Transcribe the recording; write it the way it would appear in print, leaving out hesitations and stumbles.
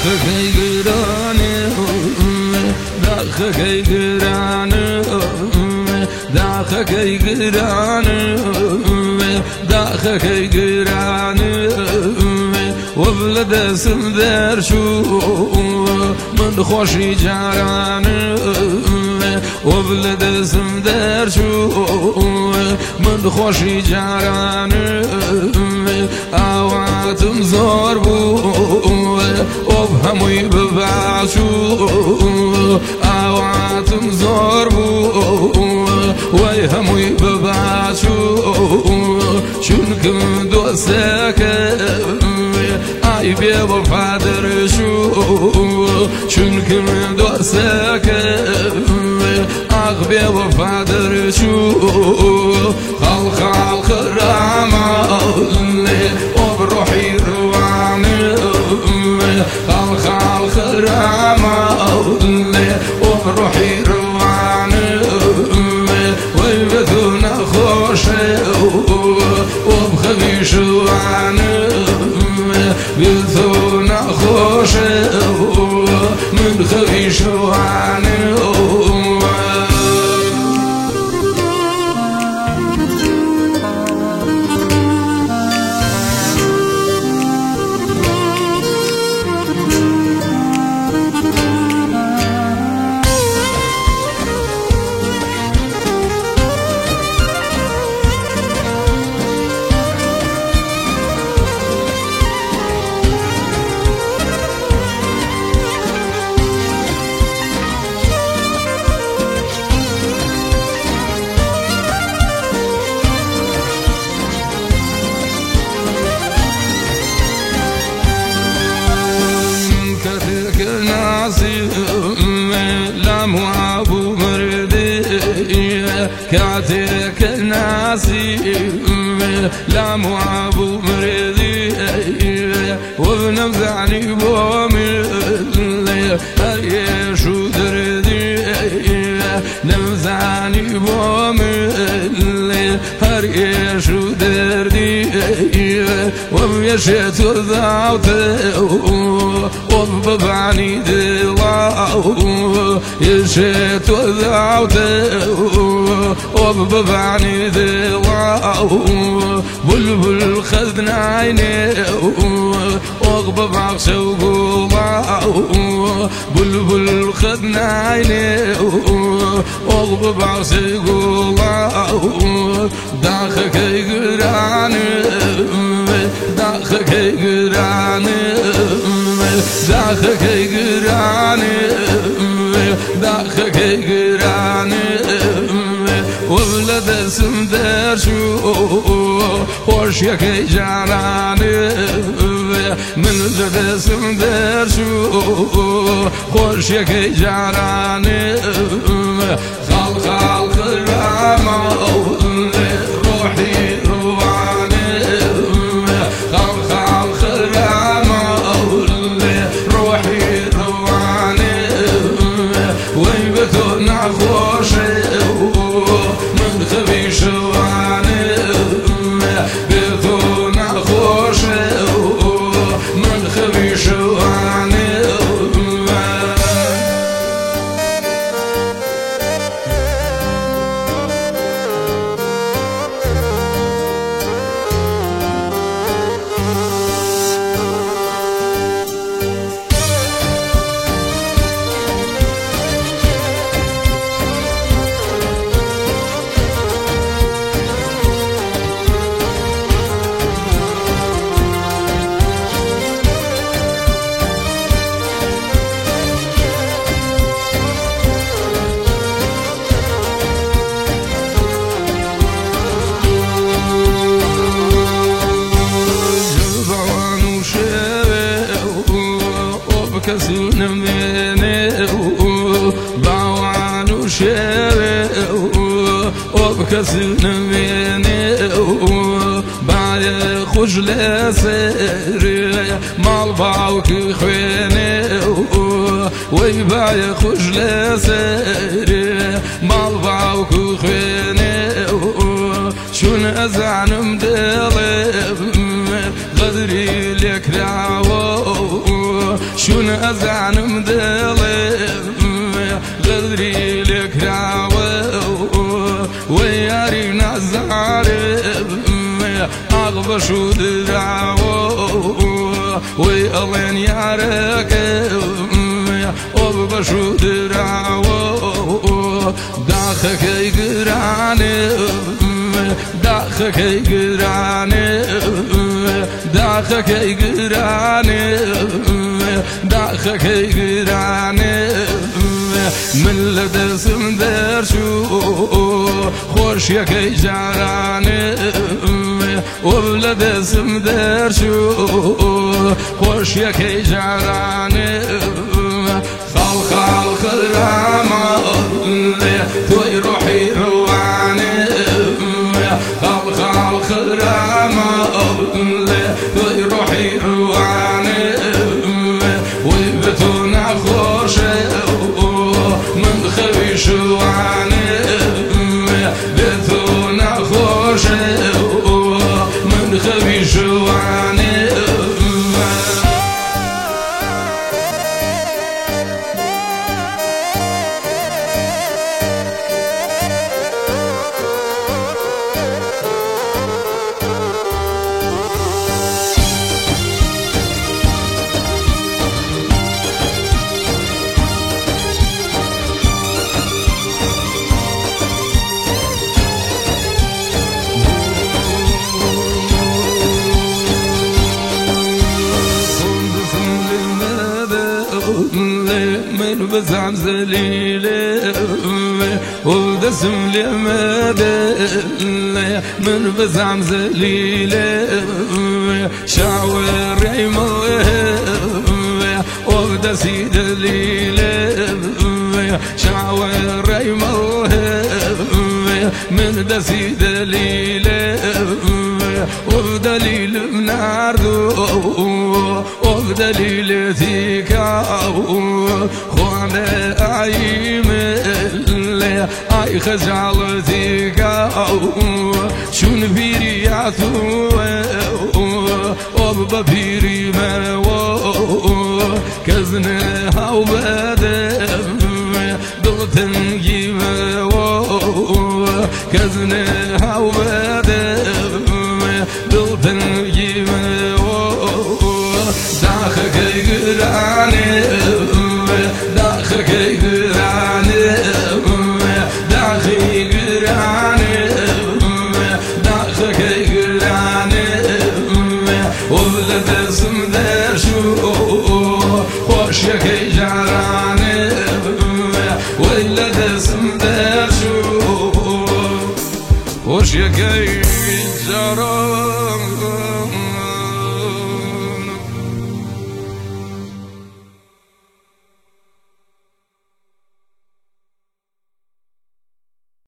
داخك يقراني داخك يقراني داخك يقراني داخك يقراني وبلد اسم ذر شو من خوشي جاراني وبلد اسم ذر شو من خوشي جاراني اواتم زور بو وبهمي ببعشو اواتم زور بو ويهمي ببعشو شنكم دوسك اي بيبو فادر شو شنكم دوسك اغبي وفادر شو خال خال خرامة وبروحي رواني خال خال خرامة وبروحي رواني ويبثونا خوشي وبخبيش واني بيبثونا خوشي من خبيش واني لامو مردي كاتك ناسي لامو مردي وبنفزعني بومي هريشو دردي نفزعني بومي هريشو دردي وبيشيت ذاوته وببعني دلاو يشيت ذاوته وببعني دلاو بلبل خذنا عيني وغبب عقشة وقولاو بلبل خذنا عيني وغبب عقشة وقولاو داخك يقراني داخك يقراني داخك يقراني داخك يقراني وبلد اسم ذر شو خوش يكي جاراني من بلد اسم ذر شو خوش يكي جاراني خال خال خرامة روحي رواني خال خال خرامة روحي رواني ويبثونا خوشي من خبيش واني بثونا خوشي من خبيش واني كسون مني باوان وشيري وبكسون مني بعد خجل سيري مال باوك خويني ويباي خجل سيري مال باوك خويني شون ازعن مدلب غدري لك دعوة شون أزعنم دلم غدري لك راوي وياري نزارم أغبش ودراوي ويالين ياركم أغبش ودراوي داخك يقرانم داخك يقرانم داخك يقرانم داخك يقرانم من لدسم درشو خوش يكي جارانم وبلدسم درشو خوش يكي جارانم خال خرامة توي روحي روانم خال خرامة توي روحي روانم ويبتونا خوشه من خويش وعنم بتونا خوشه من خويش وعنم من بزعم زليلة ودسم لمدة من بزعم زليلة شاور عموه ودسي دليلة شاور عموه من دسي دليلة وبدليل مناردو وبدليل تيكاو خوانا عيم اللي اي خجال تيكاو شون بيرياتو وببيري ماو كزنها وبدم دلتن جيماو كزنها وبدم دلتن جيماو داخك يقرانم داخك يقرانم داخك يقرانم داخك يقرانم وبلد اسم درشو خوش يكي جارانم ولد اسم درشو خوش يكي جارانم